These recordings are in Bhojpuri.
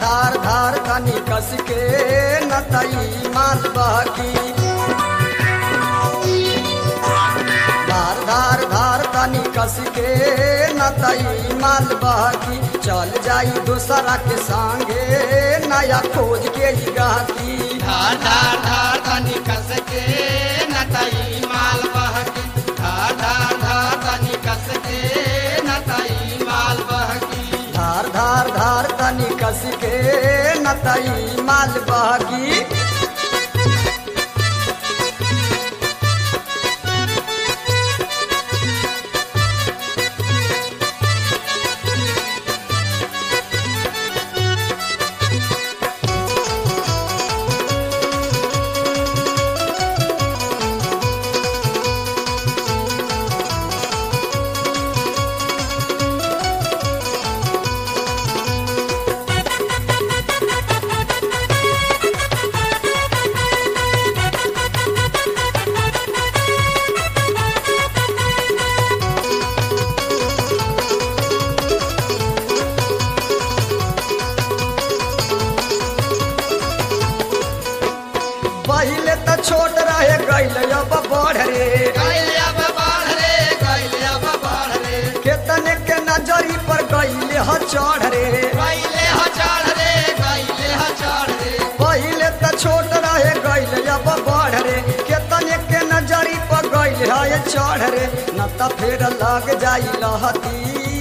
धार धार तनी कस के नतई माल बहकी धार धार धार तनी कस के नतई माल बहकी चल जाई दूसरा के संगे नया खोज के गाती धार धार धार तनी कस के नतई माल बहकी धार धार धार तनी कस के नतई माल बहकी धार धार धार तनी कस के नतई माल बहकी पहले तो छोट रहे गैल अब बढ़ रे गैल अब बढ़ रे गैल अब बढ़ रे केतने के नजरी पर गैले ह चढ़ रे गैले ह चढ़ रे गैले ह चढ़ रे पहले तो छोट रहे गैल अब बढ़ रे केतने के नजरी पर गैले है चढ़ रे न त फिर लग जाई लहती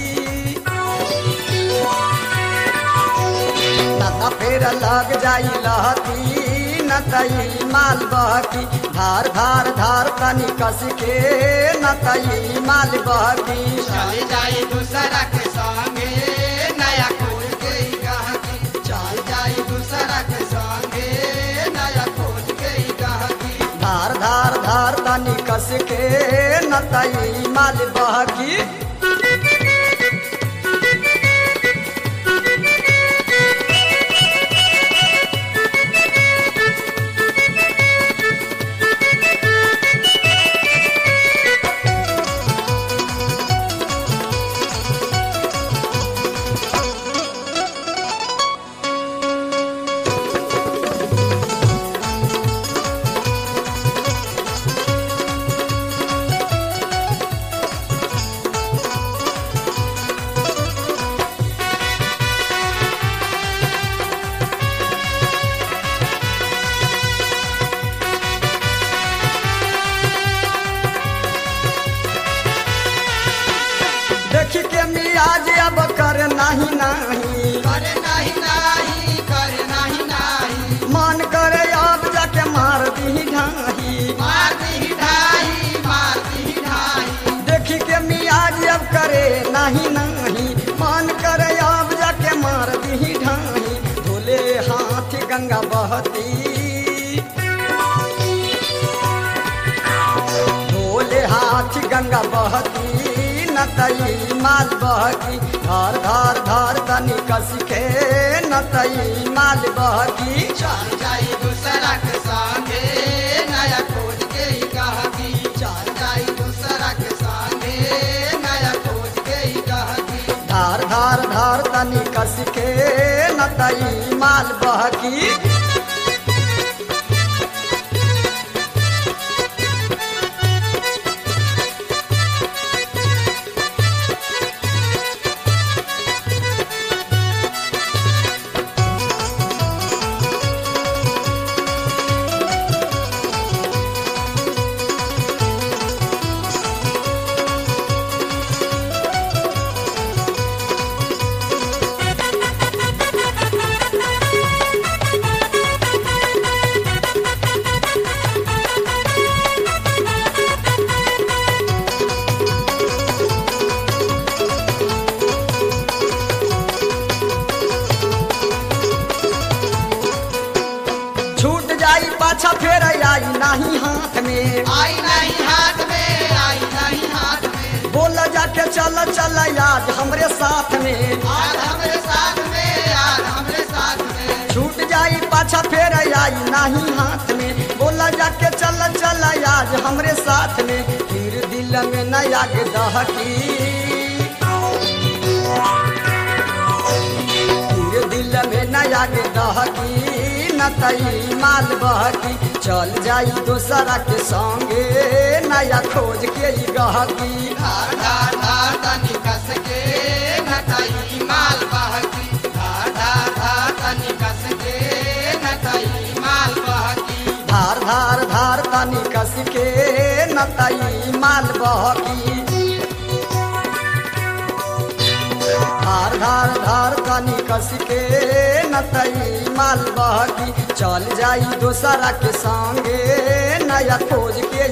न त फिर लग जाई लहती नतई माल बहकी धार धार धार तनी कस के नतई माल बहकी चल जाई दूसरा के संगे नया खोज के गाती चल जाई दूसरा के संगे नया खोज के गाती धार धार धार तनी कस के नतई माल बहकी देखी के मियाज अब कर नाही नाही करे नहीं नहीं करे नहीं नहीं मन करे अब जाके मार दी ढाही मार दी ढाई मार दी ढाई देखी के मियाज अब करे नाही नाही मन करे अब जाके मार दी ढाही धोले हाथ गंगा बहती धोले हाथ गंगा बहती नतई माल बहकी धार धार धार तनी कस के नतई माल बहकी चल जाई दूसरा के संगे नया खोज के गाती चल जाई दूसरा के संगे नया खोज के गाती धार धार धार तनी कस के नतई माल बहकी छूट जाई पाछा फेर आई नहीं हाथ में आई नहीं हाथ में आई नहीं हाथ में बोल जाके चल चल आज हमरे साथ में आज हमरे साथ में आज हमरे साथ में छूट जाई पाछा फेर आई नहीं हाथ में बोला जाके चल चल आज हमरे साथ में फिर दिल में न आग दहकी फिर दिल में न आगे दहकी न तई माल बहकी चल जाई दोसरा के संगे नया खोज के ई गहकी धार धार धार तनी कस के नतई माल बहकी धार धार धार तनी कस के नतई माल बहकी धार धार धार तनी कस के न तई माल बहकी धार धार धार तनी कस के न तई माल बहकी चल जाई दोसरा के संगे नया खोज के